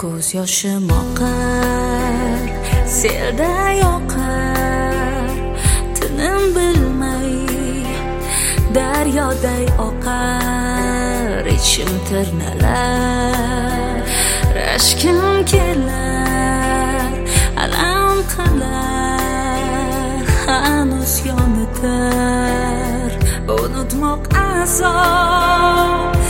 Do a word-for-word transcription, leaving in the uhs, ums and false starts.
ko'z yoshim oqar, selda yoqar, tinim bilmay daryoday oqar, ichim tirnalar, rashkim kelar, alam qilar, hanuz yonitar, unutmoq azob.